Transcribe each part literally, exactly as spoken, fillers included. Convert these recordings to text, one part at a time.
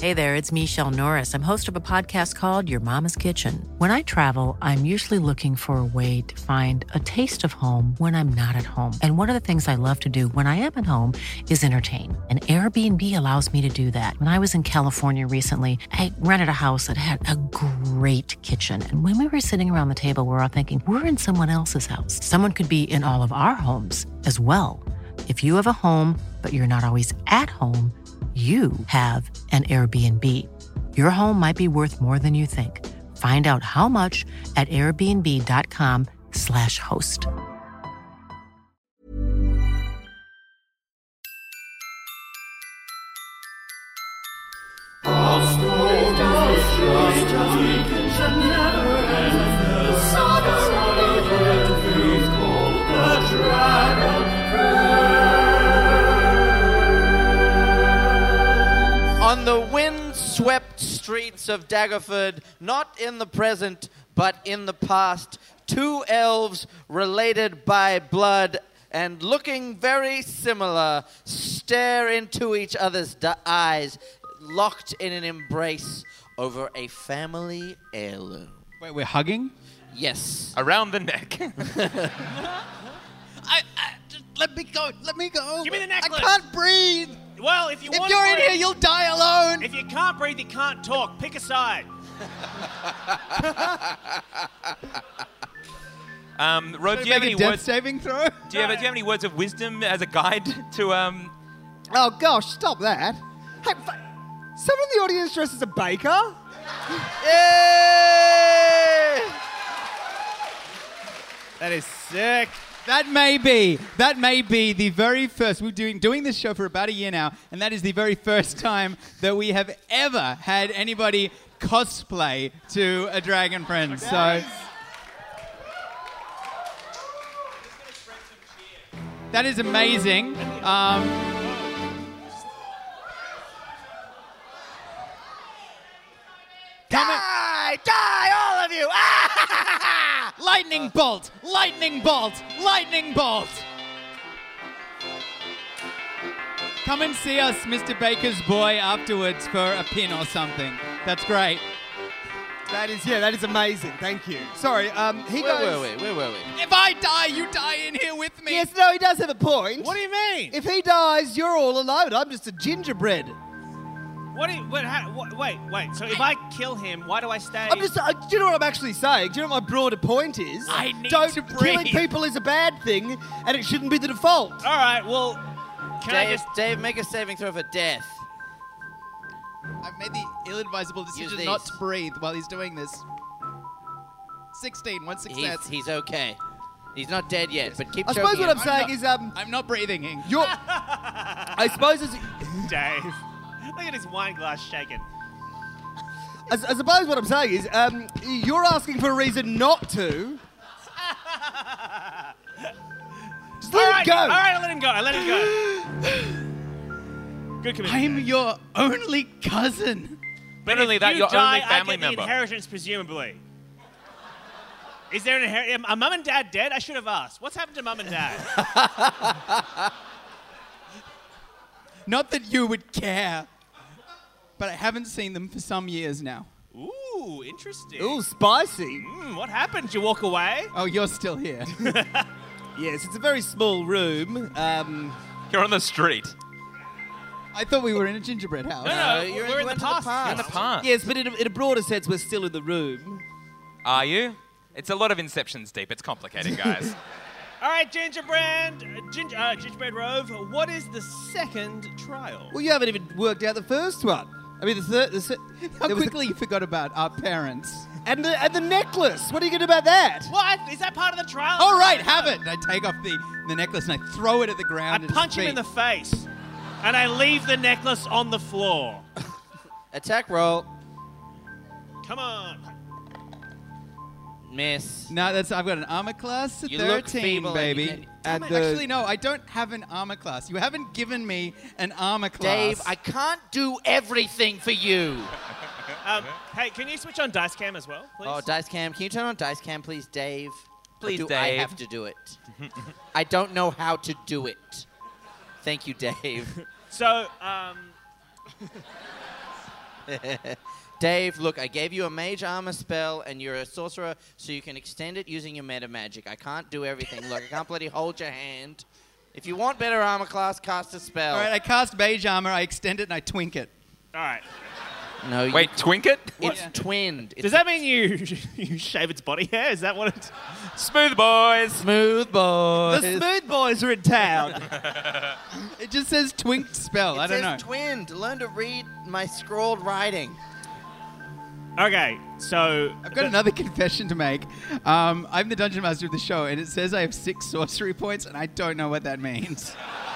Hey there, it's Michelle Norris. I'm host of a podcast called Your Mama's Kitchen. When I travel, I'm usually looking for a way to find a taste of home when I'm not at home. And one of the things I love to do when I am at home is entertain. And Airbnb allows me to do that. When I was in California recently, I rented a house that had a great kitchen. And when we were sitting around the table, we were all thinking, we're in someone else's house. Someone could be in all of our homes as well. If you have a home, but you're not always at home, you have an Airbnb. Your home might be worth more than you think. Find out how much at airbnb.com slash host. On the wind-swept streets of Daggerford, not in the present, but in the past, two elves related by blood and looking very similar stare into each other's d- eyes, locked in an embrace over a family heirloom. Wait, we're hugging? Yes. Around the neck. I, I just let me go. Let me go. Give me the necklace. I can't breathe. Well, if you If want you're to in breathe, here, you'll die alone. If you can't breathe, you can't talk. Pick a side. um, Rod, Should do you have make any a death words? saving throw? Do you have, do you have any words of wisdom as a guide to um? Oh, gosh, stop that. Hey, f- someone in the audience dressed as a baker? Yay! That is sick. That may be. That may be the very first. We're doing doing this show for about a year now, and that is the very first time that we have ever had anybody cosplay to a Dragon Prince. So that is amazing. Um, Die! Die, all of you! Ah! lightning bolt! Lightning bolt! Lightning bolt! Come and see us, Mister Baker's boy, afterwards for a pin or something. That's great. That is, yeah, that is amazing. Thank you. Sorry, um, he Where goes... were we? Where were we? If I die, you die in here with me. Yes, no, he does have a point. What do you mean? If he dies, you're all alone. I'm just a gingerbread. What do you, what, how, what, wait, wait. So if I kill him, why do I stay? I'm just... Uh, do you know what I'm actually saying? Do you know what my broader point is? I need Don't, to breathe. Killing people is a bad thing, and it shouldn't be the default. All right, well, can I Dave, just... Dave, make a saving throw for death. I've made the ill-advisable decision these. not to breathe while he's doing this. sixteen, one success. He's, he's okay. He's not dead yet, but keep I choking suppose what I'm him. saying not, is, um, I'm not breathing. you're... I suppose it's... Dave, look at his wine glass shaking. I, I suppose what I'm saying is, um, you're asking for a reason not to. Just let all him right, go. all right, I let him go. I let him go. Good commitment. I'm your only cousin. But Not only if that, you your die, only family I get member. the inheritance, presumably. Is there an inheritance? Are mum and dad dead? I should have asked. What's happened to mum and dad? Not that you would care, but I haven't seen them for some years now. Ooh, interesting. Ooh, spicy. Mm, what happened? Did you walk away? Oh, you're still here. Yes, it's a very small room. Um, You're on the street. I thought we were in a gingerbread house. No, no, Uh, you're- we're you in the went to the past. past. You're in the past. yes, but in a, in a broader sense, we're still in the room. Are you? It's a lot of Inceptions deep. It's complicated, guys. All right, gingerbread, uh, ginger, uh, gingerbread Rove. What is the second trial? Well, you haven't even worked out the first one. I mean, the third... The, se- How there was quickly you forgot about our parents. The, and, the, and the necklace. What are you going to do about that? What? Is that part of the trial? All right, have it. And I take off the, the necklace and I throw it at the I ground. at his punch him in feet. the face, and I leave the necklace on the floor. Attack roll. Come on. Miss. No, that's I've got an armor class of You look thirteen, feeble and baby. you can- Damn And it, the- Actually, no, I don't have an armor class. You haven't given me an armor class. Dave, I can't do everything for you. Um, hey, can you switch on dice cam as well, please? Oh, dice cam. Can you turn on dice cam, please, Dave? Or Please, do I Dave. have to do it? I don't know how to do it. Thank you, Dave. So, um, Dave, look, I gave you a mage armor spell, and you're a sorcerer, so you can extend it using your meta magic. I can't do everything. Look, I can't bloody hold your hand. If you want better armor class, cast a spell. All right, I cast mage armor, I extend it, and I twink it. All right. No, you- Wait, twink it? it's Yeah. twinned. It's Does that mean you you shave its body hair? Is that what it's... Smooth boys. smooth, boys? The smooth boys are in town. It just says twinked spell. It I don't know. says twinned. Learn to read my scrawled writing. Okay, so... I've got another confession to make. Um, I'm the dungeon master of the show, and it says I have six sorcery points, and I don't know what that means.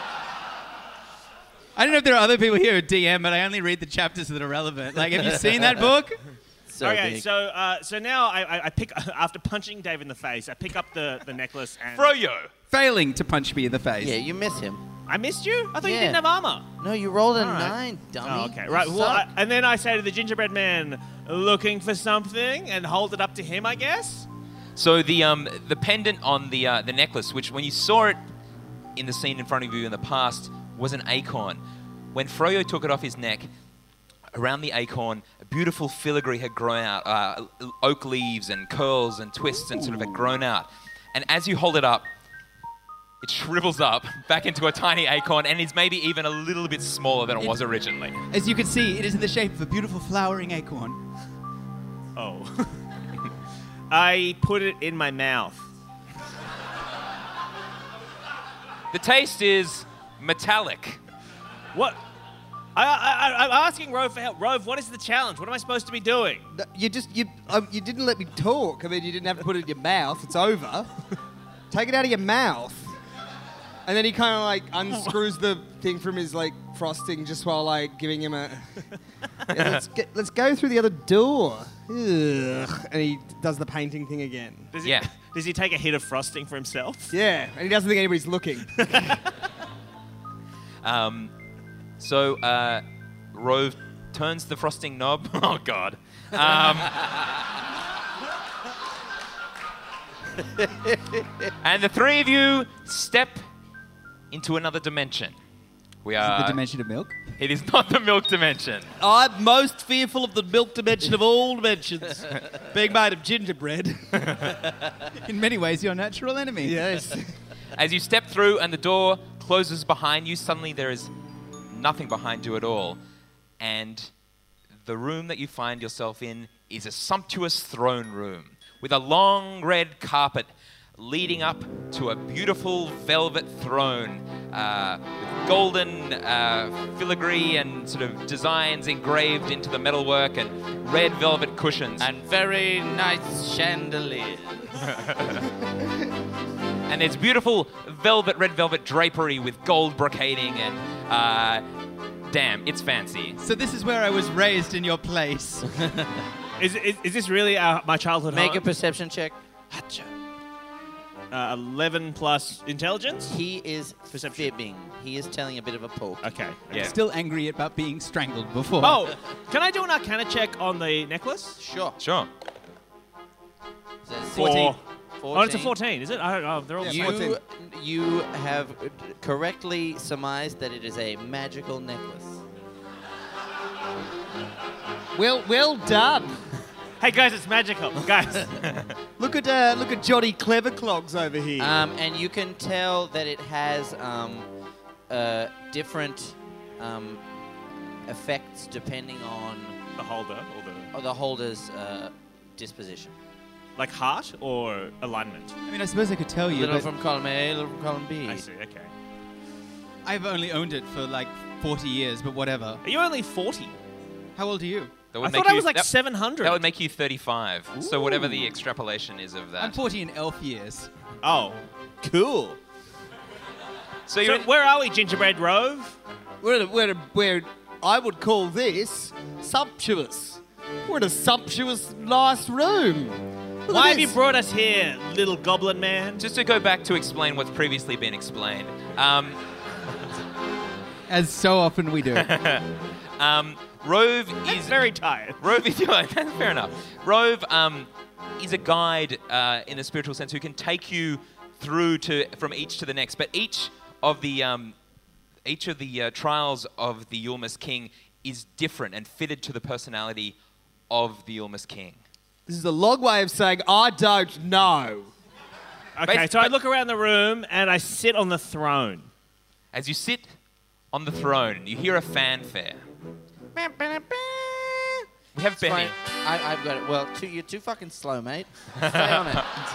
I don't know if there are other people here who D M, but I only read the chapters that are relevant. Like, have you seen that book? So okay, big. so uh, so now I, I, I pick... After punching Dave in the face, I pick up the, the necklace and... Froyo. Failing to punch me in the face. Yeah, you miss him. I missed you? I thought you Yeah. didn't have armor. No, you rolled a All right. nine, dummy. Oh, okay, You right. Well, I, suck. and then I say to the gingerbread man, looking for something, and hold it up to him, I guess? So the um the pendant on the uh, the necklace, which when you saw it in the scene in front of you in the past, was an acorn. When Froyo took it off his neck, around the acorn, a beautiful filigree had grown out, uh, oak leaves and curls and twists and sort of had grown out. And as you hold it up, it shrivels up back into a tiny acorn and is maybe even a little bit smaller than it was originally. As you can see, it is in the shape of a beautiful flowering acorn. Oh. I put it in my mouth. The taste is metallic. What? I, I, I, I'm asking Rove for help. Rove, what is the challenge? What am I supposed to be doing? No, You just you um, you didn't let me talk. I mean, you didn't have to put it in your mouth. It's over. Take it out of your mouth. And then he kind of like unscrews the thing from his like frosting just while like giving him a. Yeah, let's get, let's go through the other door. Ugh. And he does the painting thing again. Does he, Yeah. Does he take a hit of frosting for himself? Yeah, and he doesn't think anybody's looking. Um, so uh, Rove turns the frosting knob. Oh God. Um, and the three of you step into another dimension. We Is it are. the dimension of milk? It is not the milk dimension. I'm most fearful of the milk dimension of all dimensions, being made of gingerbread. In many ways, your natural enemy. Yes. As you step through and the door closes behind you, suddenly there is nothing behind you at all. And the room that you find yourself in is a sumptuous throne room with a long red carpet leading up to a beautiful velvet throne uh, with golden uh, filigree and sort of designs engraved into the metalwork and red velvet cushions. And very nice chandelier. And there's beautiful velvet, red velvet drapery with gold brocading and, uh, damn, it's fancy. So this is where I was raised in your place. Is, is, is this really our, my childhood Make a home? perception check. Hacha. Uh, eleven plus intelligence? He is Perception. fibbing. He is telling a bit of a poke. Okay. Yeah. Still angry about being strangled before. Oh, can I do an Arcana check on the necklace? Sure. Sure. So it's Four. fourteen. Oh, it's a fourteen, is it? I don't know. They're all Yeah, the You, same. you have correctly surmised that it is a magical necklace. Well, well done. Hey guys, it's magical. Guys. Look at uh, look at Johnny Cleverclogs over here. Um, and you can tell that it has um, uh, different um, effects depending on The holder or the uh, the holder's uh, disposition. like heart or alignment. I mean, I suppose I could tell you, little but from column A, little from column B. I see. Okay. I've only owned it for like forty years, but whatever. Are you only forty? How old are you? That I would thought make I you- was like that, seven hundred. that would make you thirty-five. So whatever the extrapolation is of that. I'm forty in elf years. Oh, cool. so you're So in- where are we, Gingerbread Rove? We're, in a, we're, in a, we're I would call this sumptuous. We're in a sumptuous, nice room. Look Why at have you this. brought us here, little goblin man? just to go back to explain what's previously been explained. Um, As so often we do. um, Rove He's is very tired. Rove is fair enough. Rove um, is a guide uh, in a spiritual sense who can take you through to from each to the next. But each of the um, each of the uh, trials of the Yulmus King is different and fitted to the personality of the Yulmus King. This is a long way of saying I don't know. Okay, Bas- so I but- look around the room and I sit on the throne. As you sit on the throne, you hear a fanfare. We have Benny. Fine. I, I've got it. Well, too, you're too fucking slow, mate. Stay on it.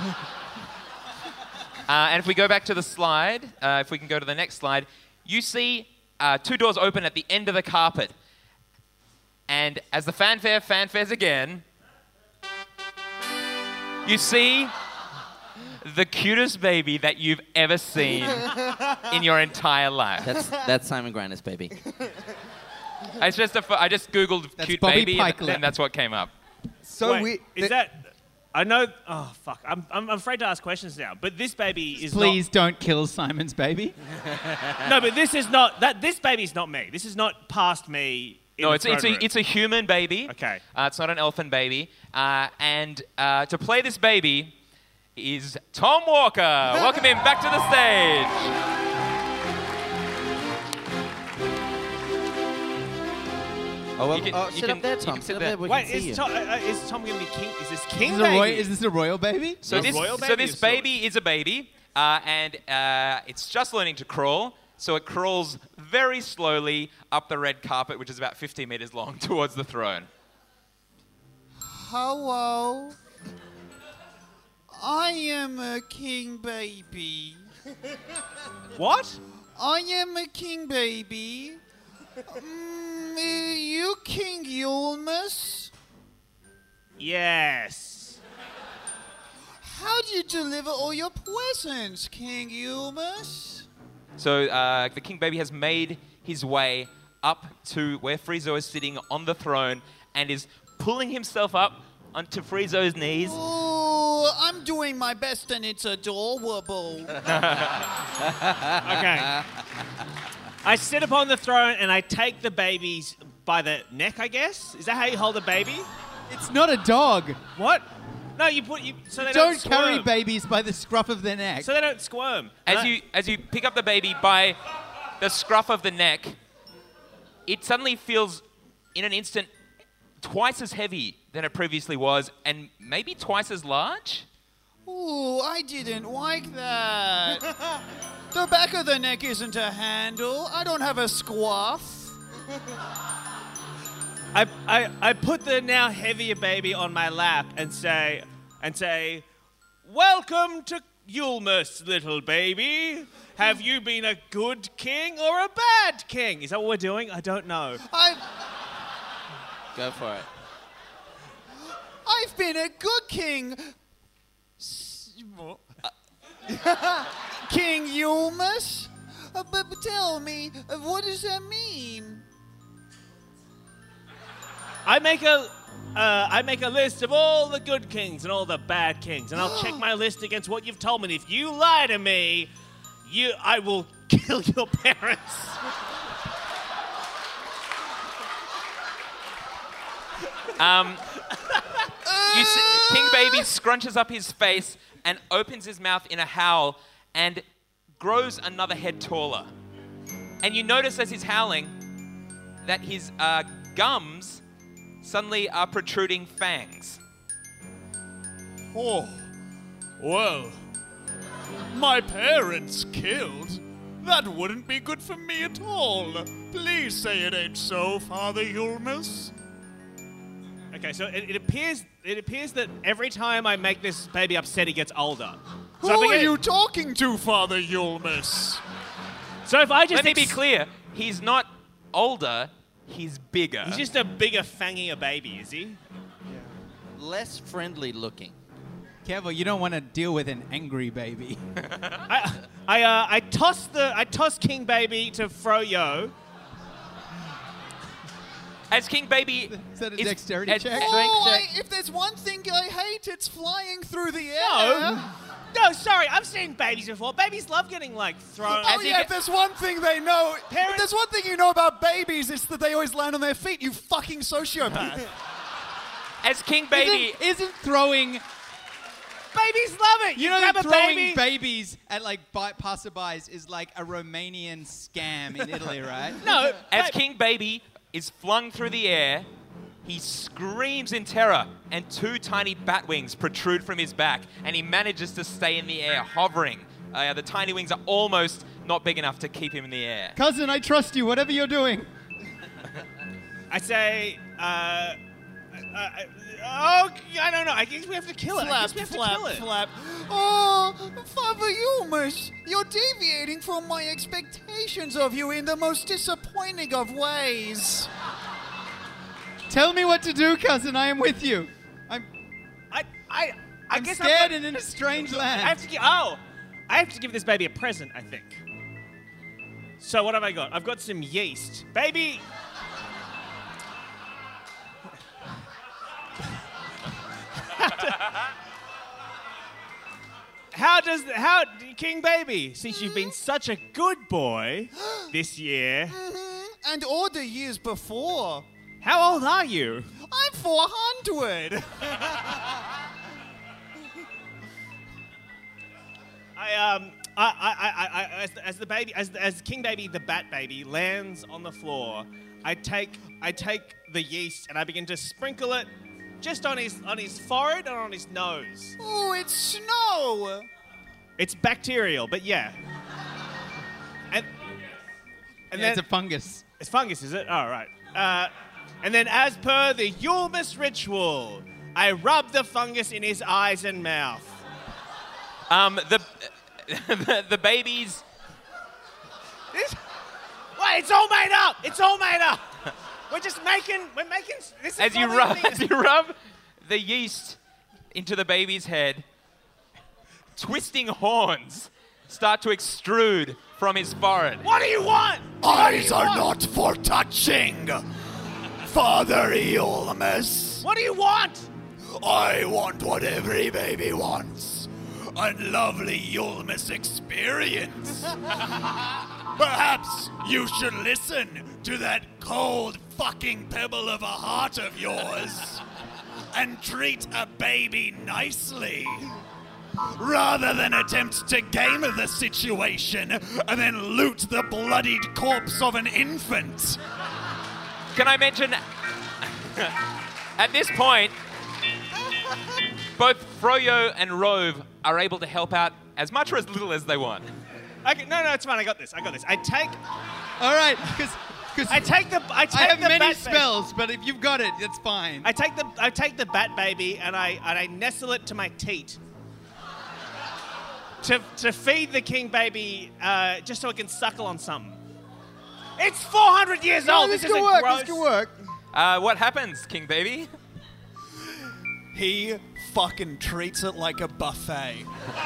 Uh, and if we go back to the slide, uh, if we can go to the next slide, you see uh, two doors open at the end of the carpet. And as the fanfare fanfares again, you see the cutest baby that you've ever seen in your entire life. That's that's Simon Grandis, baby. It's just a fu- I just googled That's cute Bobby baby, and, Pikelet. and that's what came up. So Wait, we is that? I know. Oh fuck! I'm, I'm I'm afraid to ask questions now. But this baby is Please don't kill Simon's baby. not. No, but this is not that. This baby's not me. This is not past me. In No, the it's, it's, throne a, room. it's a human baby. Okay. Uh, it's not an elfin baby. Uh, and uh, to play this baby is Tom Walker. Welcome him back to the stage. Oh, well, You can- oh, you sit can- up there, you Tom. can sit sit up there. there. We Wait, can see you. is Tom, uh, uh, is Tom going to be king? Is this king Is this, a baby? roy- is this a royal baby? So A this, royal so baby this of sorts. baby is a baby, uh, and uh, it's just learning to crawl. So it crawls very slowly up the red carpet, which is about fifteen meters long, towards the throne. Hello. I am a king baby. What? I am a king baby. Mm, are you King Yulmus? Yes. How do you deliver all your presents, King Yulmus? So uh, the king baby has made his way up to where Friezo is sitting on the throne and is pulling himself up onto Friezo's knees. Oh, I'm doing my best and it's adorable. Okay. I sit upon the throne and I take the babies by the neck, I guess. Is that how you hold a baby? It's not a dog. What? No, you put you so they don't, Don't carry squirm. babies by the scruff of their neck. So they don't squirm. And As I- you as you pick up the baby by the scruff of the neck, it suddenly feels, in an instant, twice as heavy than it previously was, and maybe twice as large. Ooh, I didn't like that. The back of the neck isn't a handle. I don't have a squaff. I, I, I put the now heavier baby on my lap and say, and say, welcome to Yulmus, little baby. Have you been a good king or a bad king? Is that what we're doing? I don't know. I, Go for it. I've been a good king. S- King Yulmus? Uh, but, but tell me, uh, what does that mean? I make a, uh, I make a list of all the good kings and all the bad kings, and I'll check my list against what you've told me. And if you lie to me, you, I will kill your parents. Um, you see, King Baby scrunches up his face and opens his mouth in a howl and grows another head taller. And you notice as he's howling that his uh, gums suddenly are protruding fangs. Oh, well, my parents killed. That wouldn't be good for me at all. Please say it ain't so, Father Yulmus. Okay, so it, it appears it appears that every time I make this baby upset, he gets older. So if Who I are get- you talking to, Father Yulmus? So if I just Let me be ex- clear, he's not older, he's bigger. he's just a bigger, fangier baby, is he? Less friendly looking. Careful, you don't want to deal with an angry baby. I I uh, I toss the I toss King Baby to Froyo. As King Baby Is that a is- dexterity as- check? Oh, check. I, if there's one thing I hate, it's flying through the air. No, no, sorry, I've seen babies before. Babies love getting like thrown. Oh As he yeah, if get- there's one thing they know, Parents- if there's one thing you know about babies, it's that they always land on their feet. You fucking sociopath. As King Baby Isn't, isn't throwing babies love it. you know grab that a throwing baby. babies at like bi- passerbys is like a Romanian scam in Italy, right? No, As ba- King Baby is flung through the air. He screams in terror, and two tiny bat wings protrude from his back, and he manages to stay in the air, hovering. Uh, the tiny wings are almost not big enough to keep him in the air. Cousin, I trust you, whatever you're doing. I say, uh, uh, oh, I don't know. I guess we have to kill it. I Flap, guess we have flap, to kill it. flap. Oh, Father Ulmus, you're deviating from my expectations of you in the most disappointing of ways. Tell me what to do, cousin. I am with you. I'm, I, I, I I'm guess scared I've got- and in a strange land. I have to give. Oh, I have to give this baby a present. I think. So what have I got? I've got some yeast, baby. How does how King Baby? Since you've been such a good boy this year, Mm-hmm. And all the years before. how old are you? I'm four hundred. I um I I I, I as, as the baby as as King Baby the Bat Baby lands on the floor, I take I take the yeast and I begin to sprinkle it just on his on his forehead and on his nose. Oh, it's snow. It's bacterial, but yeah. And and Yeah, then it's a fungus. it's fungus, is it? All right. Uh, and then, as per the Yulmus ritual, I rub the fungus in his eyes and mouth. Um, the, the the babies. This, wait, it's all made up. It's all made up. We're just making. We're making. This is As you probably rub, the- as you rub the yeast into the baby's head, twisting horns start to extrude from his forehead. What do you want? Eyes are not for touching. Father Eolmus. What do you want? I want what every baby wants. A lovely Yulmus experience. Perhaps you should listen to that cold fucking pebble of a heart of yours and treat a baby nicely. Rather than attempt to game the situation and then loot the bloodied corpse of an infant. Can I mention, at this point, both Froyo and Rove are able to help out as much or as little as they want. Okay, no, no, it's fine. I got this. I got this. I take. All right, because I take the. I take I have the many bat spells, but if you've got it, that's fine. Baby. I take the. I take the bat baby and I and I nestle it to my teat. To, to feed the king baby, uh, just so it can suckle on something. It's four hundred years No, old. this This, could isn't work. gross. This could work. Uh, what happens, King Baby? He fucking treats it like a buffet.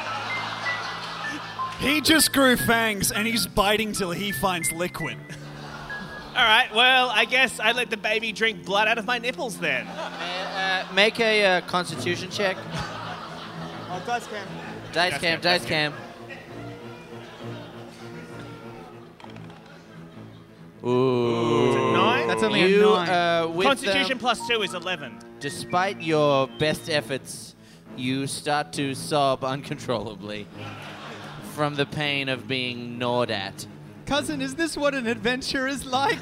He just grew fangs and he's biting till he finds liquid. All right. Well, I guess I let the baby drink blood out of my nipples then. Uh, make a uh, constitution check. Oh, dice cam. Dice Dice cam, cam, dice dice cam. Ooh. Nine. That's only You, a nine. uh, with Constitution them, plus two is eleven. despite your best efforts, you start to sob uncontrollably from the pain of being gnawed at. Cousin, is this what an adventure is like?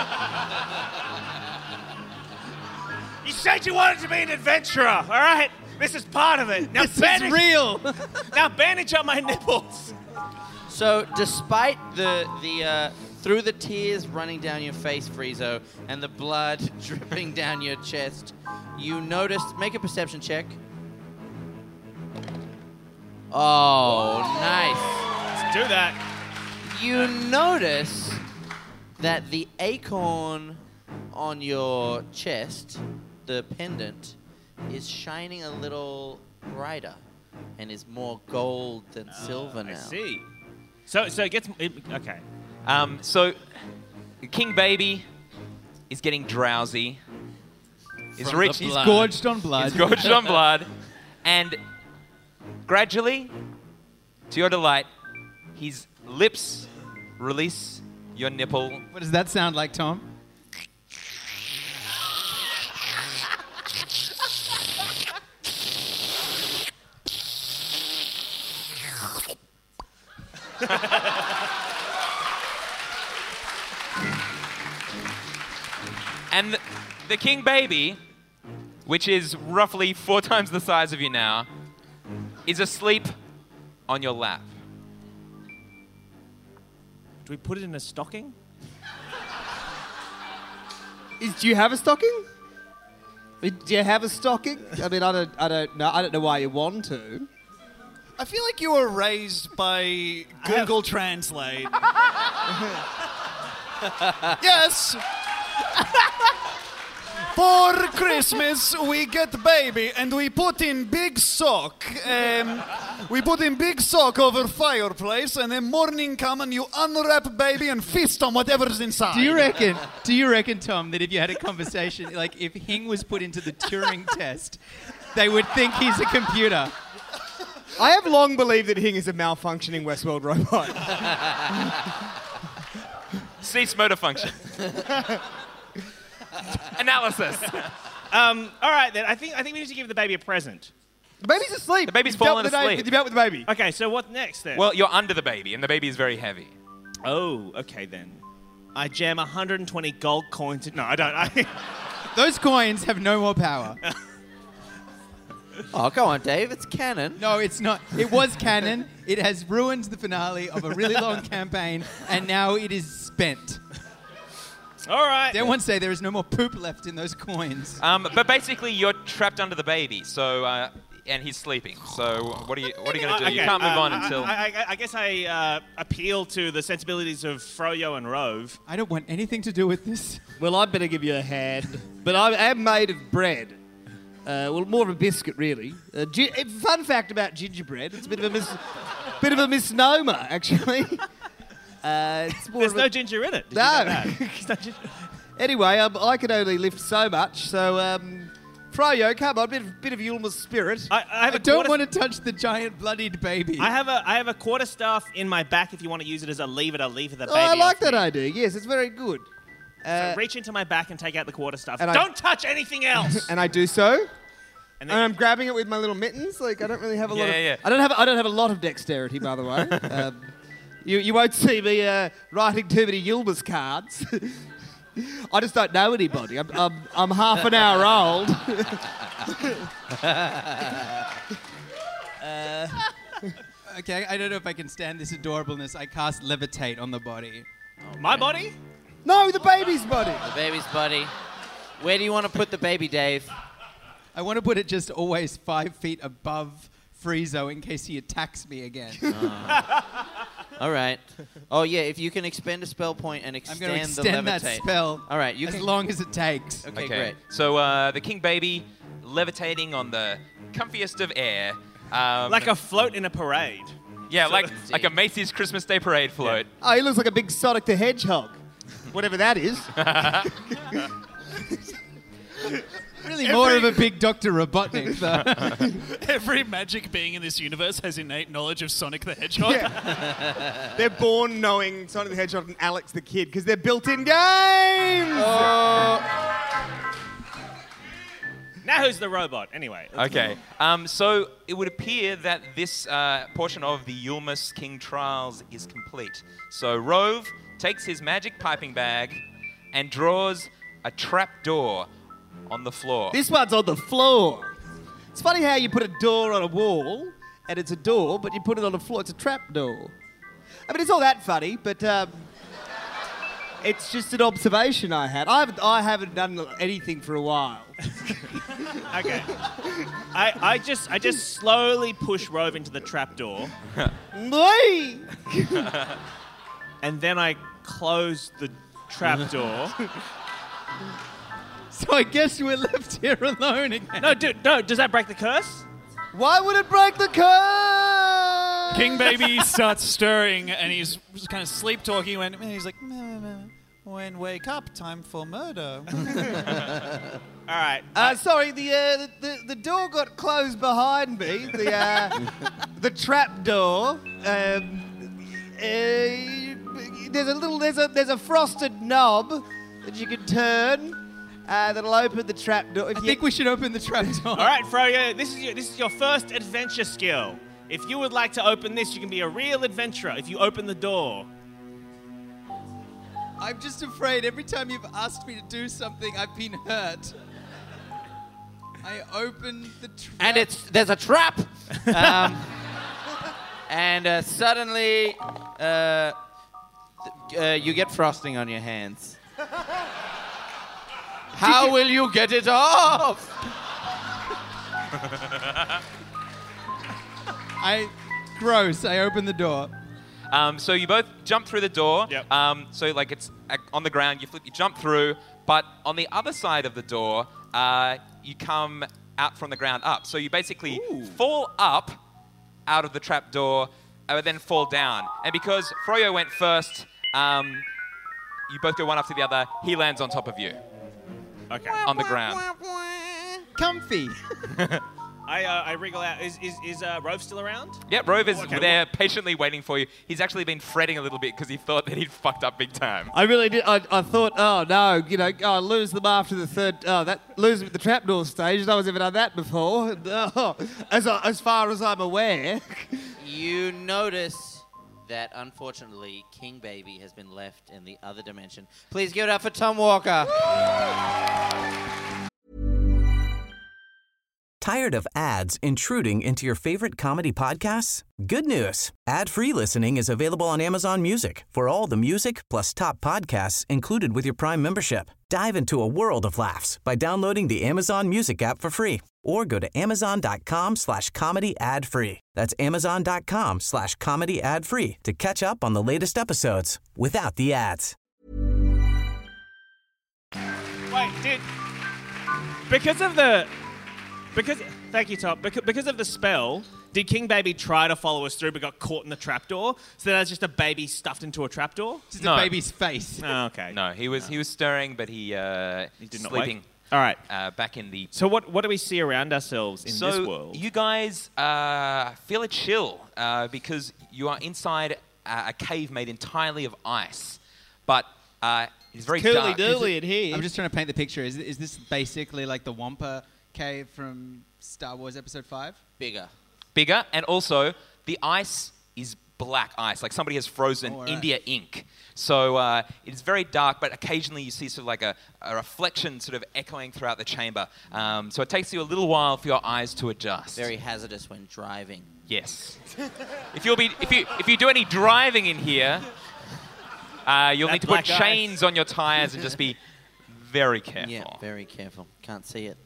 You said you wanted to be an adventurer. All right. This is part of it. Now this is bandage, real. Now bandage up my nipples. So, despite the the uh, through the tears running down your face, Friezo, and the blood dripping down your chest, you notice. Make a perception check. Oh, nice. Let's do that. You notice that the acorn on your chest, the pendant, is shining a little brighter and is more gold than silver now. I see. So so it gets it, okay. Um, so, King Baby is getting drowsy. Is From reached. the He's blood. gorged on blood. He's gorged on blood, and gradually, to your delight, his lips release your nipple. What does that sound like, Tom? And the, the king baby, which is roughly four times the size of you now, is asleep on your lap. Do we put it in a stocking? Is, do you have a stocking? Do you have a stocking? I mean, I don't, I don't know. I don't know why you want to. I feel like you were raised by Google Translate. Yes. For Christmas, we get baby and we put in big sock. Um, we put in big sock over fireplace, and then morning come and you unwrap baby and feast on whatever's inside. Do you reckon? Do you reckon, Tom, that if you had a conversation, like if Hing was put into the Turing test, they would think he's a computer? I have long believed that Hing is a malfunctioning Westworld robot. Cease motor function. Analysis. Um, all right, then. I think I think we need to give the baby a present. The baby's asleep. The baby's You've dealt fallen with the asleep. You've dealt with the baby. Okay, so what next then? Well, you're under the baby, and the baby is very heavy. Oh, okay then. I jam one hundred twenty gold coins in... No, I don't. I... Those coins have no more power. Oh, go on, Dave. It's canon. No, it's not. It was canon. It has ruined the finale of a really long campaign, and now it is spent. All right. Dare one say there is no more poop left in those coins. Um, but basically, you're trapped under the baby, so uh, and he's sleeping. So what are you what are you going to do? Uh, okay, You can't move uh, on I, until. I, I, I guess I uh, appeal to the sensibilities of Froyo and Rove. I don't want anything to do with this. Well, I better give you a hand. But I am made of bread. Uh, well, more of a biscuit, really. Uh, gi- fun fact about gingerbread: it's a bit of a mis- bit of a misnomer, actually. Uh, it's more There's of no a- ginger in it. Did No. You know that? There's no ginger- Anyway, um, I can only lift so much, so um, Froyo, come on, bit of bit of Yulma's spirit. I, I have I a don't quarter- want to touch the giant bloodied baby. I have a I have a quarter staff in my back. If you want to use it as a lever to lever the Oh, baby. I like off that me. idea. Yes, it's very good. Uh, So reach into my back and take out the quarter staff. and I- Don't touch anything else. and I do so. and And then I'm grabbing it with my little mittens. Like I don't really have a lot. Yeah, of, yeah. I don't have. I don't have a lot of dexterity, by the way. um, you you won't see me uh, writing too many Yulma's cards. I just don't know anybody. I'm I'm, I'm half an hour old. Okay, I don't know if I can stand this adorableness. I cast levitate on the body. my body. No, the baby's body. The baby's buddy. Where do you want to put the baby, Dave? I want to put it just always five feet above Friezo in case he attacks me again. All right. Oh, yeah, if you can expend a spell point and I'm extend, going to extend the that levitate. spell All right, you as can... long as it takes. Okay, Okay. great. So uh, the king baby levitating on the comfiest of air. Um, Like a float in a parade. yeah, like of like a Macy's Christmas Day parade float. Oh, he looks like a big Sonic the Hedgehog, whatever that is. Really more of a big Doctor Robotnik, though. Every magic being in this universe has innate knowledge of Sonic the Hedgehog. They're born knowing Sonic the Hedgehog and Alex the Kid because they're built-in games. Now who's the robot? Anyway. let's Okay. move Um, so it would appear that this uh, portion of the Yulmus King Trials is complete. So Rove takes his magic piping bag and draws a trap door on the floor. This one's on the floor. It's funny how you put a door on a wall, and it's a door, but you put it on the floor, it's a trap door. I mean, it's all that funny, but um, it's just an observation I had. I haven't, I haven't done anything for a while. on. Okay. I, I just I just slowly push Rove into the trapdoor, Whee! and then I close the trapdoor. So I guess we're left here alone again. No, dude, no. Does that break the curse? Why would it break the curse? King Baby starts stirring and he's kind of sleep talking when and he's like, "Meh, meh, when wake up, time for murder." All right. Uh, sorry, the, uh, the, the the door got closed behind me. The uh, the trap door. Um, uh, there's a little there's a there's a frosted knob that you can turn. Uh, that'll open the trap door. If I you- think we should open the trap door. All right, Froyo. This is your this is your first adventure skill. If you would like to open this, you can be a real adventurer if you open the door. I'm just afraid every time you've asked me to do something, I've been hurt. I open the trap. And it's there's a trap. um, and uh, suddenly, uh, th- uh, you get frosting on your hands. How will you get it off? I, gross, I open the door. Um, so you both jump through the door. Yep. Um, so like it's uh, on the ground, you flip, you jump through, but on the other side of the door, uh, you come out from the ground up. So you basically fall up out of the trap door, and then fall down. And because Froyo went first, um, you both go one after the other. He lands on top of you Okay. on the ground. Comfy. I uh, I wriggle out. Is is is uh, Rove still around? Yep, Rove is Okay. there patiently waiting for you. He's actually been fretting a little bit because he thought that he'd fucked up big time. I really did. I, I thought, oh no, you know, oh, lose them after the third. Oh, that lose them at the trapdoor stage. No one's ever done that before. Oh, as I, as far as I'm aware. You notice that unfortunately King Baby has been left in the other dimension. Please give it up for Tom Walker. Tired of ads intruding into your favorite comedy podcasts? Good news. Ad-free listening is available on Amazon Music for all the music plus top podcasts included with your Prime membership. Dive into a world of laughs by downloading the Amazon Music app for free or go to amazon.com slash comedy ad free. That's amazon.com slash comedy ad free to catch up on the latest episodes without the ads. Wait, did because of the because thank you, Tom. Because, because of the spell, did King Baby try to follow us through but got caught in the trapdoor? So that's just a baby stuffed into a trapdoor? Just No. a baby's face. Oh, okay. No, he was he was stirring, but he uh, He did not sleeping wake. All right. uh, back in the. So what what do we see around ourselves in so this world? you guys uh, feel a chill uh, because you are inside a, a cave made entirely of ice, but uh, it's very Curly dark. dooley in here. I'm just trying to paint the picture. Is, is this basically like the Wampa cave from Star Wars Episode five? Bigger. Bigger, and also the ice is black ice, like somebody has frozen Oh, all right. India ink. So uh, it's very dark, but occasionally you see sort of like a, a reflection sort of echoing throughout the chamber. Um, so it takes you a little while for your eyes to adjust. Very hazardous when driving. Yes. if you'll be, if you if you do any driving in here, uh, you'll That need to put black ice. chains on your tires and just be very careful. Yeah, very careful. Can't see it.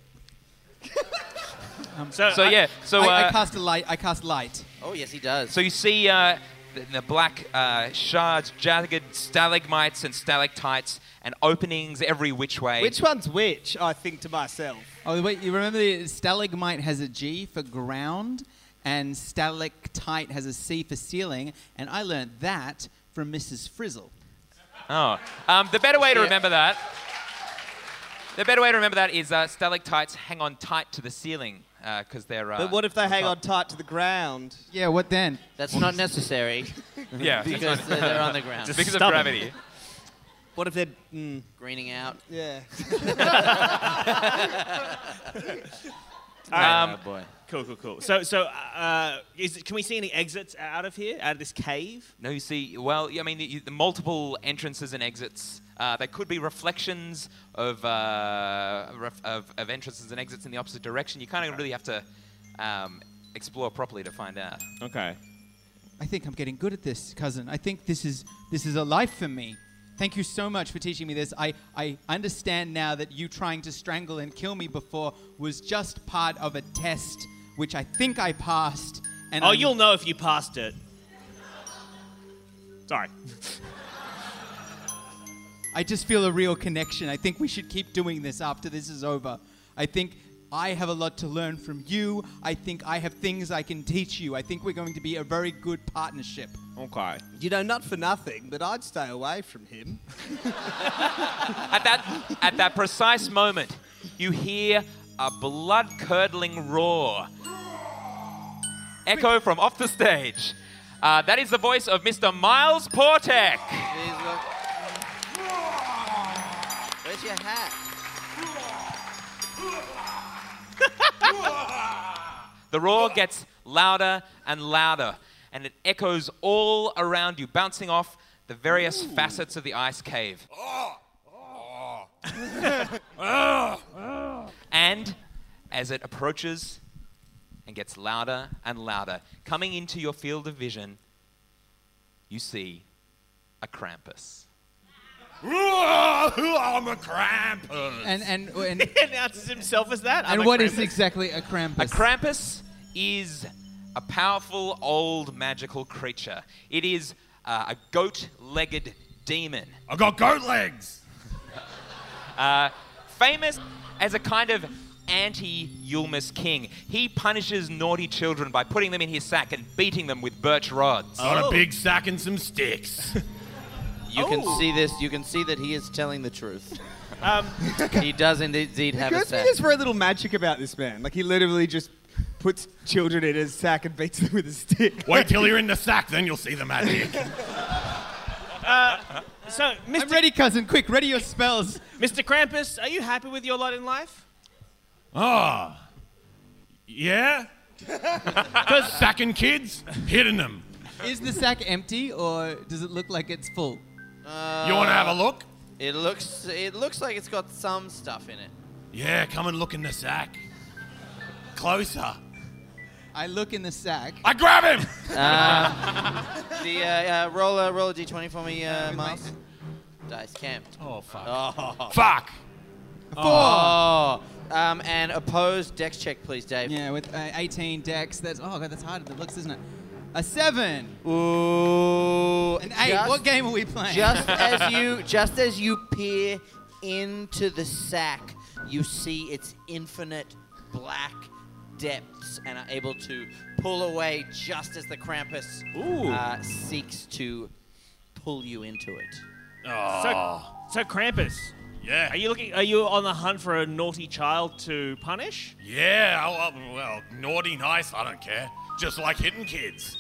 so So I- yeah, so I, uh, I cast a light. I cast light. Oh, yes, he does. So you see uh, the, the black uh, shards, jagged stalagmites and stalactites, and openings every which way. Which one's which? I think to myself. Oh wait, you remember the stalagmite has a G for ground, and stalactite has a C for ceiling, and I learned that from Missus Frizzle. Oh, um, the better way to Yeah. remember that. The better way to remember that is uh, stalactites hang on tight to the ceiling because they're. Uh, But what if they on hang top. on tight to the ground? Yeah, what then? That's not necessary Yeah, because uh, they're on the ground. just because of stubborn. gravity. What if they're... Mm, Greening out. yeah. All right. Um, Oh, boy. Cool, cool, cool. So, so uh, is, can we see any exits out of here, out of this cave? No, you see, well, I mean, the, the multiple entrances and exits. Uh, they could be reflections of, uh, ref, of of entrances and exits in the opposite direction. You kind of really have to um, explore properly to find out. Okay. I think I'm getting good at this, cousin. I think this is this is a life for me. Thank you so much for teaching me this. I, I understand now that you trying to strangle and kill me before was just part of a test, which I think I passed. And Oh, I'm- you'll know if you passed it. Sorry. I just feel a real connection. I think we should keep doing this after this is over. I think I have a lot to learn from you. I think I have things I can teach you. I think we're going to be a very good partnership. Okay. You know, not for nothing, but I'd stay away from him. At that, at that precise moment, you hear a blood-curdling roar echo from off the stage. Uh, that is the voice of Mister Miles Portek. Please look. Where's your hat? The roar gets louder and louder, and it echoes all around you, bouncing off the various facets of the ice cave. And as it approaches and gets louder and louder, coming into your field of vision, you see a Krampus. I'm a Krampus. And and and, He announces himself as that. I'm and a what is Krampus. exactly a Krampus? A Krampus is a powerful old magical creature. It is uh, a goat-legged demon. I got goat legs. Uh, famous as a kind of anti-Yulmus king. He punishes naughty children by putting them in his sack and beating them with birch rods. Got a big sack and some sticks. You can Oh. see this. You can see that he is telling the truth. Um, He does indeed have a Occurs to me sack. there's very little magic about this man. Like, he literally just puts children in his sack and beats them with a stick. Wait till you're in the sack, then you'll see the magic. so, I'm Mister ready, cousin. Quick, ready your spells. Mister Krampus, are you happy with your lot in life? Oh. Yeah? Because sacking kids, hitting them. Is the sack empty or does it look like it's full? You want to have a look? It looks. It looks like it's got some stuff in it. Yeah, come and look in the sack. Closer. I look in the sack. I grab him! The uh, uh, roll a roll a d twenty for me, uh, with my- Miles. Dice camped. Oh, fuck. Oh. Fuck! Oh. Um, and opposed dex check, please, Dave. Yeah, with uh, eighteen dex. That's oh god, that's harder than it looks, isn't it? A seven. Ooh. An eight. Just- What game are we playing? Just as you, just as you peer into the sack, you see its infinite black depths and are able to pull away just as the Krampus uh, seeks to pull you into it. Oh. So, so Krampus, Yeah. are you looking? Are you on the hunt for a naughty child to punish? Yeah, oh, well, well, naughty, nice, I don't care. Just like hitting kids.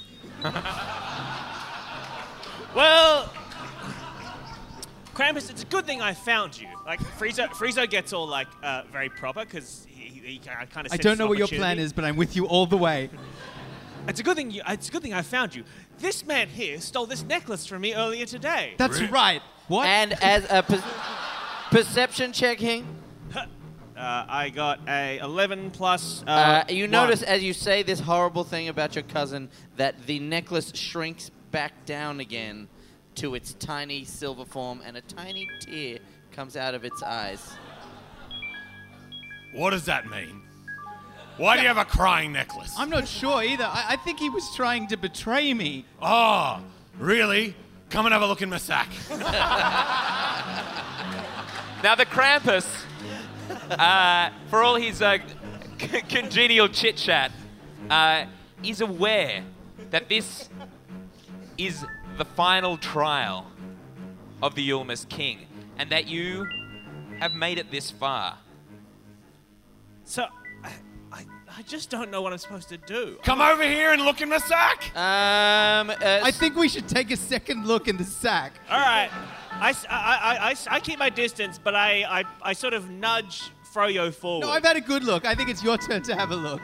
Well, Krampus, it's a good thing I found you. Like Friezo, Friezo gets all like uh, very proper because he, he, he kind of. I don't know what your plan is, but I'm with you all the way. It's a good thing. You, it's a good thing I found you. This man here stole this necklace from me earlier today. That's right. What? And as a per- perception check, Hing, Uh, I got a eleven plus. Uh, uh, you one. notice as you say this horrible thing about your cousin that the necklace shrinks back down again to its tiny silver form, and a tiny tear comes out of its eyes. What does that mean? Why do you have a crying necklace? I'm not sure either. I, I think he was trying to betray me. Oh, really? Come and have a look in my sack. Now the Krampus, uh, for all his uh, c- congenial chit-chat, uh, is aware that this is the final trial of the Yulmus King, and that you have made it this far. So, I, I, I just don't know what I'm supposed to do. Come over here and look in my sack. Um, uh, I think we should take a second look in the sack. All right, I, s- I- I- I s- I keep my distance, but I, I, I sort of nudge Froyo forward. No, I've had a good look. I think it's your turn to have a look.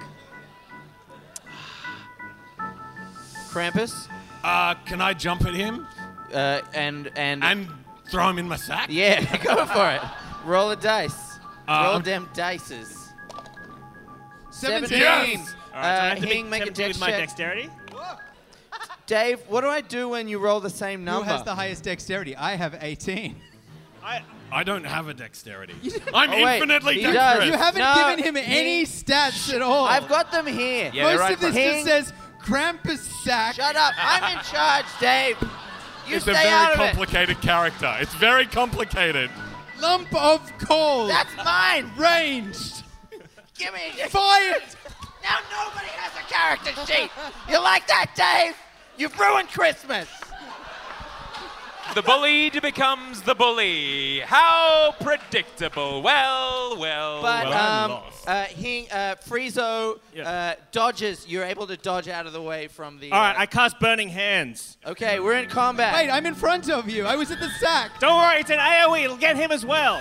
Krampus, Uh, can I jump at him uh, and and and throw him in my sack? yeah, go for it. Roll a dice. Uh, Roll I'm- them dices. Seventeen. Yes! All right, so I Uh, have to Hing, be make a tempted dex with my check. dexterity. Dave, what do I do when you roll the same Who number? has the highest dexterity? I have eighteen. I, I don't have a dexterity. I'm Oh, wait, infinitely he dexterous. does. You haven't No, given him he- any stats at all. I've got them here. Yeah, Most they're right of this for- Hing- just says Krampus sack. Shut up. I'm in charge, Dave. You It's stay a very out of it. complicated character. It's very complicated. Lump of coal. That's mine. Ranged. Give me. Fired. Now nobody has a character sheet. You like that, Dave? You've ruined Christmas. The bullied becomes the bully. How predictable. Well, well, But Well, I'm um, lost. uh, he, uh, Friezo Yeah. uh, dodges. You're able to dodge out of the way from the. all right, uh, I cast Burning Hands. okay, we're in combat. Wait, I'm in front of you. I was at the sack. Don't worry, it's an AoE. It'll get him as well.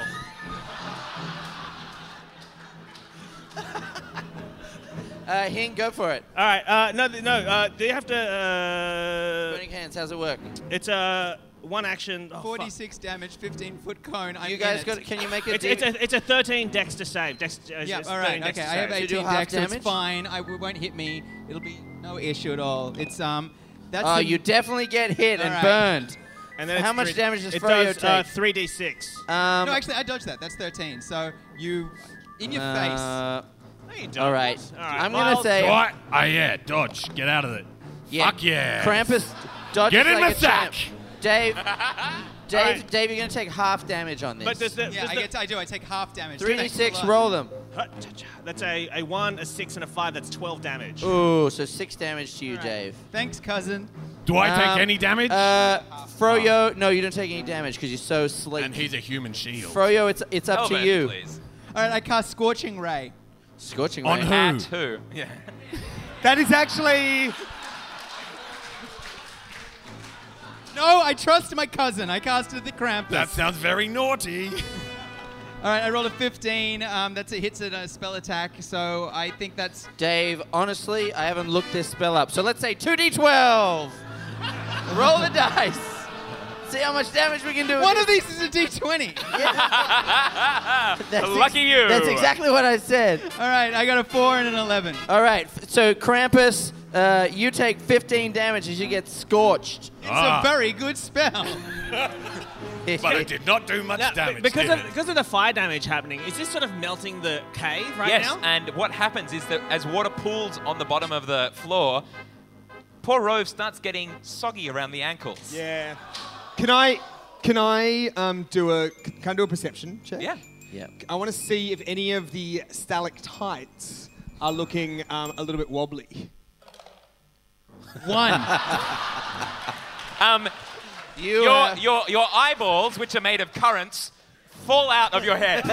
Uh, Hing, go for it. All right, uh, no, th- no. Uh, do you have to? Uh, Burning hands. How's it work? it's uh, one action. Oh, forty-six damage, fifteen foot cone. I'm You guys in it. got? Can you make it? It's, it's, a, it's a thirteen dex to save. Dex, uh, Yeah, it's all right, thirteen dex okay. to I have save. You do eighteen half dex, so it's damage? fine. I it won't hit me. It'll be no issue at all. It's um, that's Oh, a- you definitely get hit All and right. burned. And then How it's much three- damage does it Froyo does, uh, take? three d six. Um, No, actually, I dodged that. That's thirteen. So you, in your face. uh, No, you don't. all right. All right. I'm Miles, gonna say. What? Oh, yeah, dodge. Get out of it. Yeah. Fuck yeah. Krampus dodges Get in like the a sack. champ. Dave, Dave, right. Dave, you're gonna take half damage on this. But does the, Yeah, does I the, get. To, I do. I take half damage. Three Two d six. extra Roll them. That's a, a one, a six, and a five. That's twelve damage. Ooh, so six damage to you, All right. Dave. Thanks, cousin. Do I take Um, any damage? Uh, Froyo, no, you don't take any damage because you're so sleek. and he's a human shield. Froyo, it's it's up to Elvin, you. please. All right, I cast Scorching Ray. Scorching On ray. who? At who? Yeah. That is actually. No, I trust my cousin. I casted the Krampus. That sounds very naughty. All right, I rolled a fifteen. Um, that's a hits at a spell attack. So I think that's Dave, honestly, I haven't looked this spell up. So let's say two d twelve. Roll the dice. See how much damage we can do. with one this. of these is a D twenty. That's Lucky you. That's exactly what I said. All right, I got a four and an eleven. All right, f- so Krampus, uh, you take fifteen damage as you get scorched. It's Ah. a very good spell. But it did not do much Now, damage. because did of it? because of the fire damage happening, is this sort of melting the cave right yes, now? and what happens is that as water pools on the bottom of the floor, poor Rove starts getting soggy around the ankles. Yeah. Can I? Can I um, do a? Can I do a perception check? Yeah. Yeah. I want to see if any of the stalactites are looking um, a little bit wobbly. One. Um, You. your, uh, your, your eyeballs, which are made of currents, fall out of your head.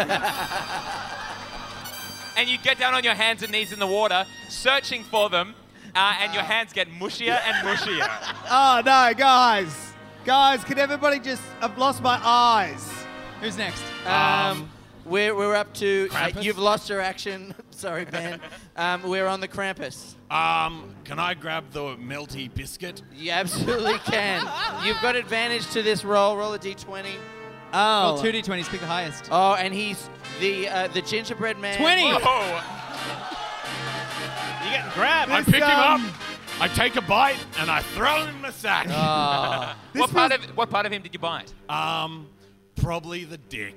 And you get down on your hands and knees in the water, searching for them, uh, and your hands get mushier and mushier. Oh no, guys! Guys, can everybody just? I've lost my eyes. Who's next? Um, we're, we're up to. Uh, Krampus? you've lost your action. Sorry, Ben. Um, we're on the Krampus. Um, can I grab the melty biscuit? You absolutely can. You've got advantage to this roll. Roll a d twenty. Oh. Roll two D twenties. Pick the highest. Oh, and he's the uh, the gingerbread man. twenty. Oh, You're getting grabbed. I This, pick him um, up, I take a bite, and I throw him in the sack. Oh. what part of what part of him did you bite? Um, probably the dick.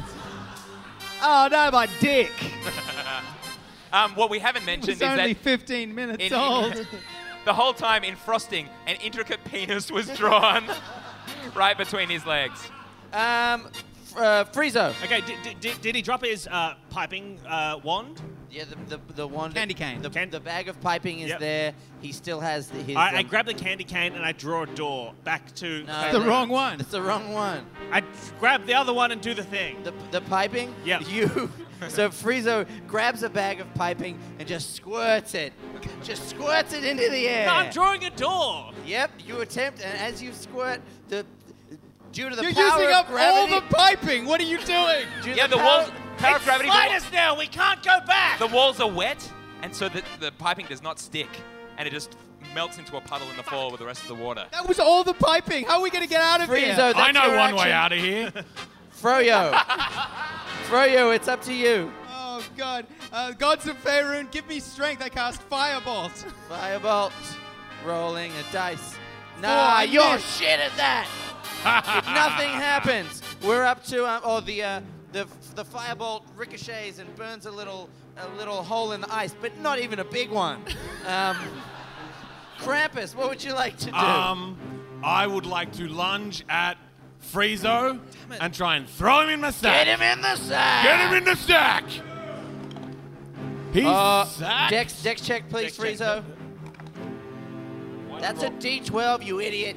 Oh no, my dick. Um, what we haven't mentioned It's is only that fifteen minutes in- old. the whole time in frosting, an intricate penis was drawn right between his legs. Um, f- uh, Friezo. Okay, did, did, did he drop his uh, piping uh, wand? Yeah, the the, the one. Candy cane. The, Can- the bag of piping is Yep. there. He still has the, his. I, I um, grab the candy cane and I draw a door back to. No, the that- wrong one. It's the wrong one. I grab the other one and do the thing. The, the piping? Yeah. You. So Friezo grabs a bag of piping and just squirts it. Just squirts it into the air. No, I'm drawing a door. Yep, you attempt, and as you squirt, the due to the You're power using of up all gravity, the piping. What are you doing? due to Yeah, the power- walls, power of gravity. Slide us now. We can't go back. The walls are wet, and so the, the piping does not stick, and it just melts into a puddle in the floor with the rest of the water. That was all the piping. How are we going to get out of Friezo, here? that's I know your one way action. out of here. Froyo. Froyo, it's up to you. Oh, God. Uh, Gods of Faerun, give me strength. I cast Firebolt. Firebolt. Rolling a dice. Four, Nah, I you're missed. shit at that. Nothing happens. We're up to um, oh the uh, the the firebolt ricochets and burns a little a little hole in the ice, but not even a big one. Um, Krampus, what would you like to do? Um, I would like to lunge at Friezo and try and throw him in the sack. Get him in the sack. Get him in the sack. He's Uh, sacked. Dex, Dex check, please, Dex check. Friezo. That's a D twelve, you idiot.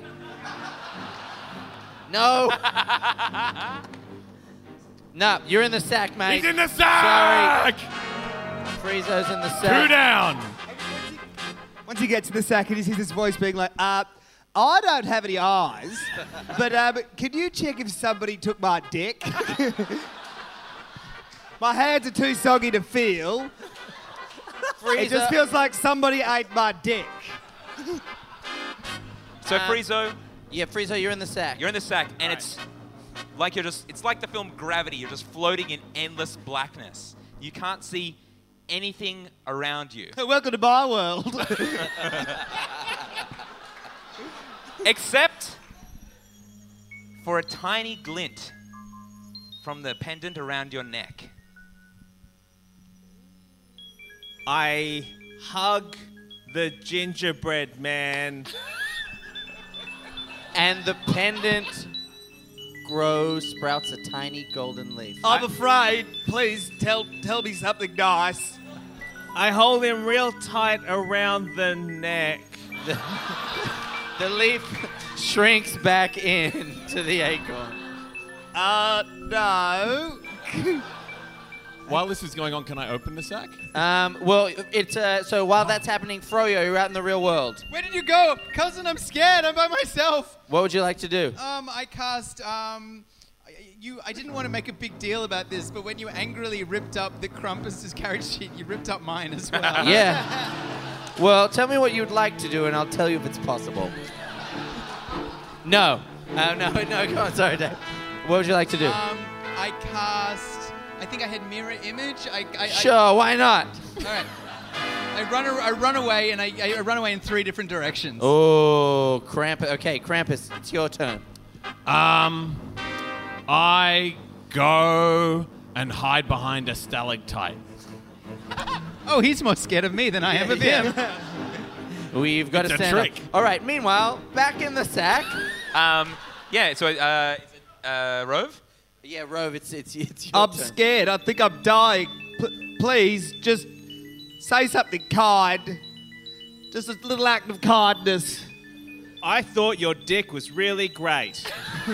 No. No, you're in the sack, mate. He's in the sack. Friezo's in the Two sack. down. Once he gets to the sack, and he sees his voice being like, uh, I don't have any eyes, but um, can you check if somebody took my dick? My hands are too soggy to feel. It just Friezo- feels like somebody ate my dick. So Uh, Friezo, Yeah, Friezo, you're in the sack. You're in the sack, and it's like you're just, it's like the film Gravity. You're just floating in endless blackness. You can't see anything around you. Welcome to my world. Except for a tiny glint from the pendant around your neck. I hug the gingerbread man. And the pendant grows, sprouts a tiny golden leaf. I'm afraid. Please tell tell me something nice. I hold him real tight around the neck. The, the leaf shrinks back in to the acorn. Uh, no. While this is going on, can I open the sack? Um, well, it's uh, so while that's happening, Froyo, you're out in the real world. Where did you go? Cousin, I'm scared. I'm by myself. What would you like to do? Um, I cast, um, I- you, I didn't want to make a big deal about this, but when you angrily ripped up the Krampus's carriage sheet, you ripped up mine as well. Yeah. Well, tell me what you'd like to do, and I'll tell you if it's possible. No. Uh, no, no, go on. Sorry, Dave. What would you like to do? Um, I cast, I think I had mirror image. I, I, Sure, I, why not? all right. I run, a, I run away, and I, I run away in three different directions. Oh, Krampus. Okay, Krampus, it's your turn. Um, I go and hide behind a stalactite. Oh, he's more scared of me than I am of him. We've got It's to a stand trick. up. All right, meanwhile, back in the sack. Um, yeah, so, uh, is it, uh, Rove? Yeah, Rove, it's, it's, it's your I'm turn. scared. I think I'm dying. P- please, just say something kind. Just a little act of kindness. I thought your dick was really great.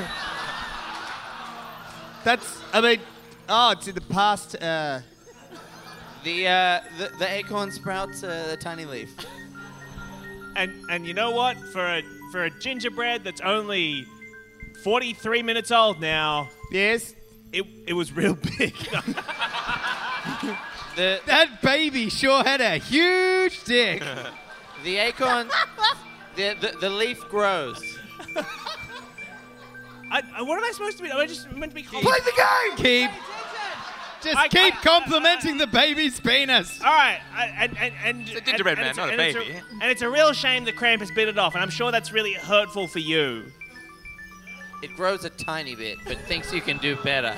That's, I mean, oh, it's in the past. Uh, The, uh, the, the acorn sprouts uh, a tiny leaf. And and you know what? For a for a gingerbread that's only forty-three minutes old now, yes? it it was real big. The, That baby sure had a huge dick. the acorn, the, the, the leaf grows. I, I- what am I supposed to be? Am I just meant to be called? Play the game. Keep. Just I- keep I- complimenting the baby's penis. All right, I, and and and It's a gingerbread and, man, and not a and it's baby. and it's a real shame that Krampus bit it off, and I'm sure that's really hurtful for you. It grows a tiny bit, but thinks you can do better.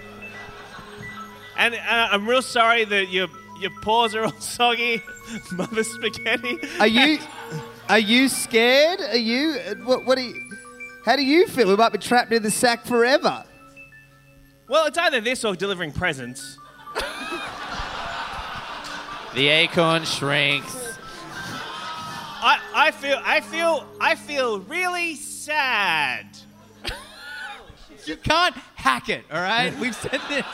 And uh, I'm real sorry that your your paws are all soggy, mother spaghetti. Are you, are you scared? Are you, uh, what, what do you, how do you feel? We might be trapped in the sack forever. Well, it's either this or delivering presents. The acorn shrinks. I, I feel I feel I feel really sad. You can't hack it, all right? We've said this.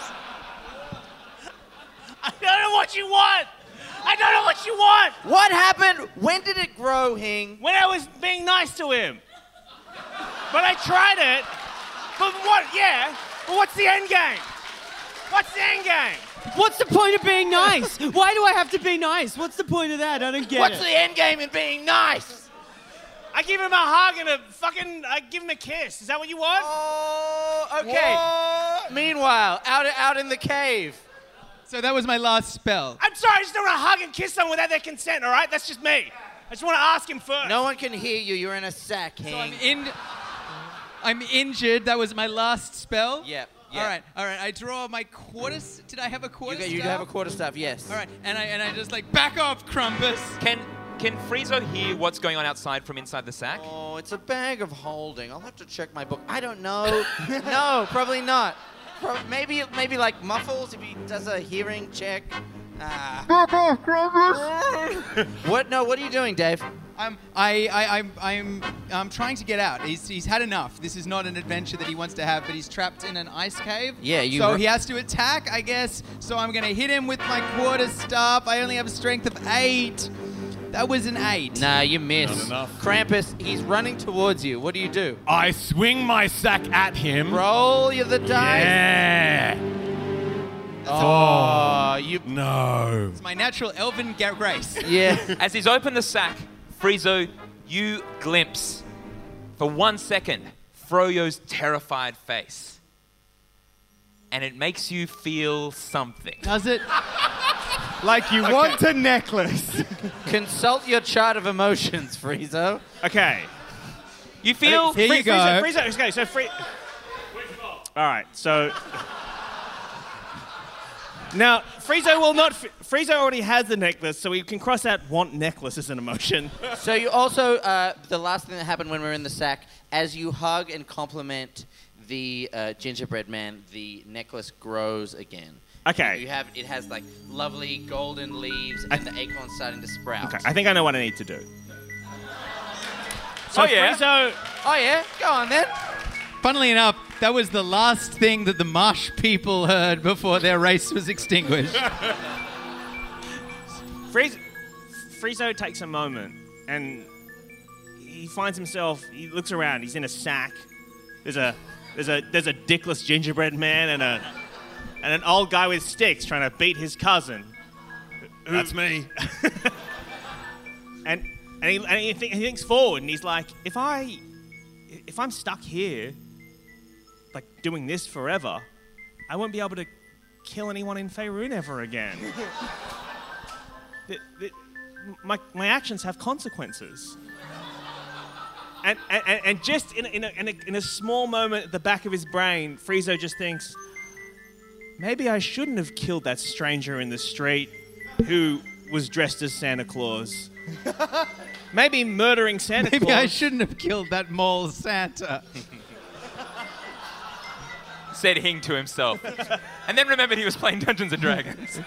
I don't know what you want. I don't know what you want. What happened? When did it grow, Hing? When I was being nice to him. But I tried it. But what? Yeah. But what's the end game? What's the end game? What's the point of being nice? Why do I have to be nice? What's the point of that? I don't get What's it. the end game in being nice? I give him a hug and a fucking. I give him a kiss. Is that what you want? Oh, okay. Meanwhile, out out in the cave. So that was my last spell. I'm sorry. I just don't want to hug and kiss someone without their consent. All right? That's just me. I just want to ask him first. No one can hear you. You're in a sack, Hing. So I'm in. I'm injured. That was my last spell. Yep. All right. All right. I draw my quarters. Did I have a You, quarter? got, you have a quarter staff, yes. All right. And I and I just like back off, Krampus. Can can Friezo hear what's going on outside from inside the sack? Oh, it's a bag of holding. I'll have to check my book. I don't know. No, probably not. Pro- maybe maybe like muffles if he does a hearing check. Ah. What? No. What are you doing, Dave? I'm I I I'm I'm I'm trying to get out. He's he's had enough. This is not an adventure that he wants to have, but he's trapped in an ice cave. Yeah, you So were- he has to attack, I guess. So I'm gonna hit him with my quarter staff. I only have a strength of eight. That was an eight. Nah, you miss. Not enough. Krampus, he's running towards you. What do you do? I swing my sack at him. Roll you the dice. Yeah. Oh, you. No. It's my natural elven ga- grace. Yeah. As he's opened the sack, Friezo, you glimpse for one second, Froyo's terrified face. And it makes you feel something. Does it? Like you want a necklace. Consult your chart of emotions, Friezo. Okay. You feel... Here you go. Friezo, Friezo, okay, so free. All right, so now Friezo will not. Friezo already has the necklace, so we can cross out "want necklace" as an emotion. So you also, uh, the last thing that happened when we were in the sack, as you hug and compliment the uh, gingerbread man, the necklace grows again. Okay. You have it has like lovely golden leaves and the acorns starting to sprout. Okay, I think I know what I need to do. So Oh, yeah? Friezo, Oh yeah, go on then. Funnily enough, that was the last thing that the marsh people heard before their race was extinguished. Friezo, Friezo takes a moment and he finds himself. He looks around. He's in a sack. There's a there's a there's a dickless gingerbread man and a and an old guy with sticks trying to beat his cousin. That's me. And and he, and he, think, he thinks forward and he's like, if I if I'm stuck here, like doing this forever, I won't be able to kill anyone in Faerun ever again. the, the, my my actions have consequences. And and, and just in a, in, a, in, a, in a small moment at the back of his brain, Friezo just thinks, maybe I shouldn't have killed that stranger in the street who was dressed as Santa Claus. Maybe murdering Santa Maybe Claus. I shouldn't have killed that mole Santa. Said Hing to himself. And then remembered he was playing Dungeons and Dragons.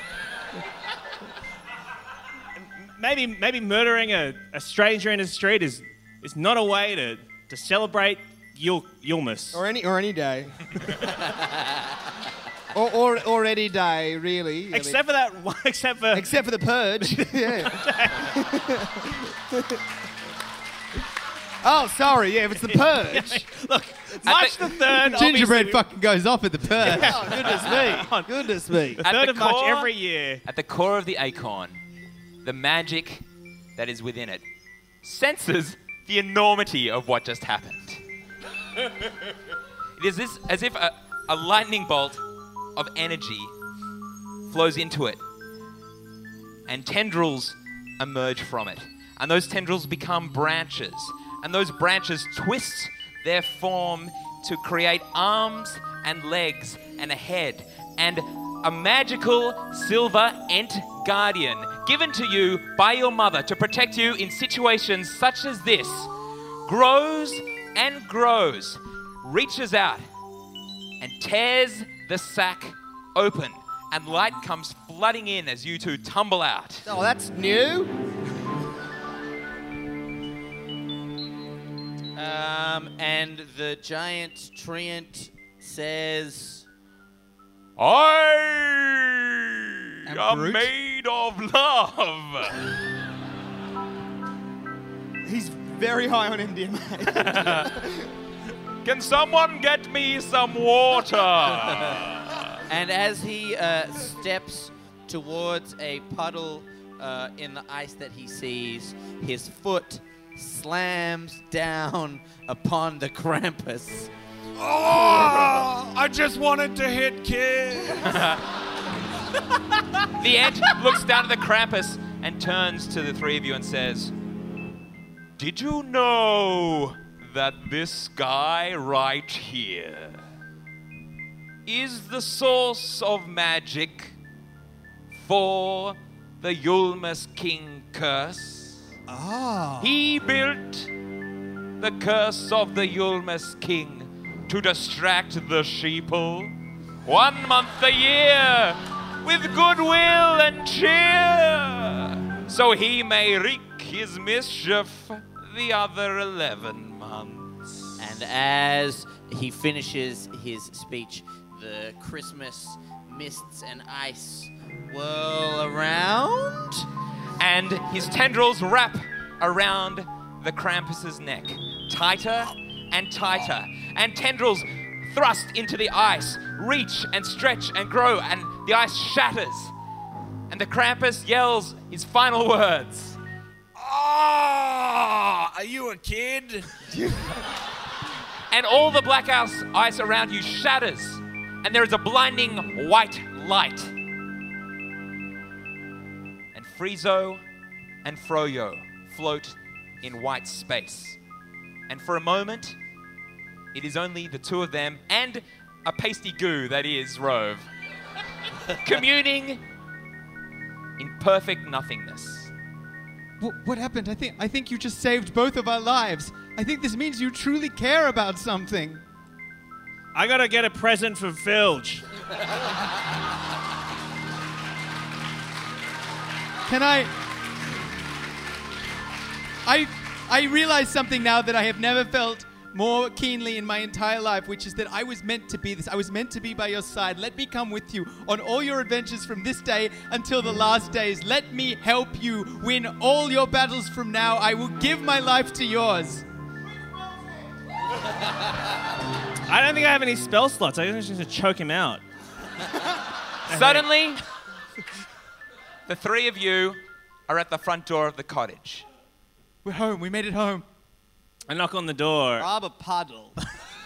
Maybe maybe murdering a, a stranger in the street is is not a way to, to celebrate Yul Yulmus. Or any or any day. or, or or any day, really. I Except mean, for that one, except for except for the purge. Yeah. Oh, sorry. Yeah, if it's the purge. Look, March the third. Gingerbread obviously, fucking goes off at the purge. Oh, goodness me. Goodness me. The At third the of March core- every year. At the core of the acorn, the magic that is within it senses the enormity of what just happened. It is this, as if a, a lightning bolt of energy flows into it, and tendrils emerge from it. And those tendrils become branches, and those branches twist their form to create arms and legs and a head and a magical silver Ent Guardian given to you by your mother to protect you in situations such as this grows and grows, reaches out and tears the sack open, and light comes flooding in as you two tumble out. Oh, that's new. Um, and the giant treant says, I And am Brute? made of love. He's very high on M D M A. Can someone get me some water? and as he uh, steps towards a puddle uh, in the ice that he sees, his foot slams down upon the Krampus. Oh, I just wanted to hit kids. The Ent looks down at the Krampus and turns to the three of you and says, did you know that this guy right here is the source of magic for the Yulmus King curse? Ah. He built the curse of the Yulmus King to distract the sheeple one month a year with goodwill and cheer, so he may wreak his mischief the other eleven months. And as he finishes his speech, the Christmas mists and ice whirl around. And his tendrils wrap around the Krampus's neck, tighter and tighter, and tendrils thrust into the ice, reach and stretch and grow, and the ice shatters. And the Krampus yells his final words. Oh, are you a kid? and all the black ice, ice around you shatters, and there is a blinding white light. And Friezo and Froyo float in white space. And for a moment, it is only the two of them and a pasty goo that is Rove, communing in perfect nothingness. What, what happened? I think I think you just saved both of our lives. I think this means you truly care about something. I gotta get a present for Filge. Can I... I I realize something now that I have never felt more keenly in my entire life, which is that I was meant to be this. I was meant to be by your side. Let me come with you on all your adventures from this day until the last days. Let me help you win all your battles from now. I will give my life to yours. I don't think I have any spell slots. I think I'm just going to choke him out. Suddenly, the three of you are at the front door of the cottage. We're home. We made it home. I knock on the door. I'm a puddle.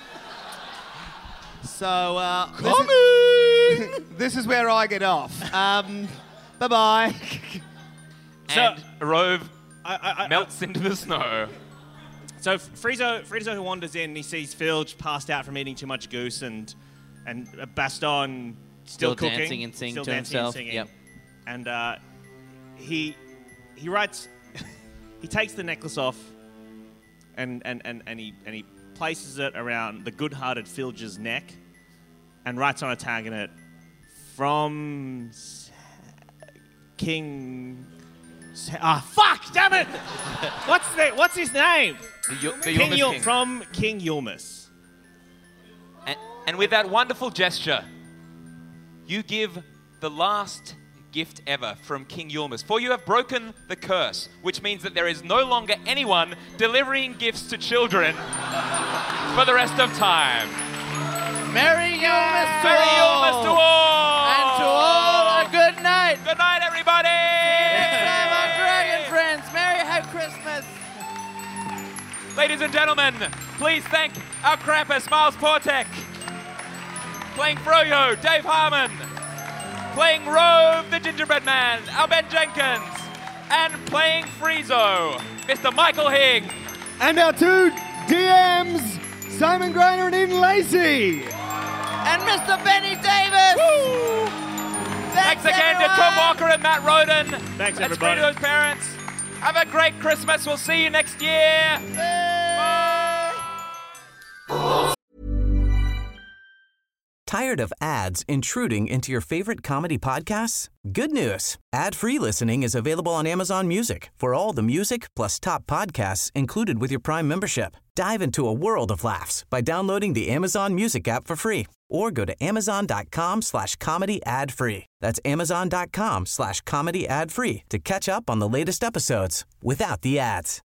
so, uh... Coming! This is, this is where I get off. Um, bye-bye. And Rove I, I, I, melts into the snow. So Friezo, Friezo wanders in, he sees Filge passed out from eating too much goose, and and Baston still, Still cooking, dancing and singing still to dancing himself. And singing. Yep. And uh, he he writes, he takes the necklace off, and and, and, and he and he places it around the good-hearted Filge's neck, and writes on a tag in it, from S- King. Ah, fuck! Damn it! what's the, What's his name? The, Yu- the King Yulmus Yul- King. From King Yulmus. And, and with that wonderful gesture, you give the last gift ever from King Yulmus. For you have broken the curse, which means that there is no longer anyone delivering gifts to children for the rest of time. Merry Yulmus to Merry all! Yulmus to all! And to all, a good night! Good night, everybody! Next time on Dragon Friends, Merry Happy Christmas! Ladies and gentlemen, please thank our Krampus, Miles Portek. Playing Froyo, Dave Harmon. Playing Rove, the Gingerbread Man, Al Ben Jenkins. And playing Friezo, Mister Michael Higg. And our two D Ms, Simon Greiner and Eden Lacey. And Mister Benny Davis! Woo! Thanks, Thanks again everyone. to Tom Walker and Matt Roden. Thanks, That's everybody. Friezo's parents. Have a great Christmas. We'll see you next year. Bye. Tired of ads intruding into your favorite comedy podcasts? Good news. Ad-free listening is available on Amazon Music for all the music plus top podcasts included with your Prime membership. Dive into a world of laughs by downloading the Amazon Music app for free or go to amazon.com slash comedy ad free. That's amazon.com slash comedy ad free to catch up on the latest episodes without the ads.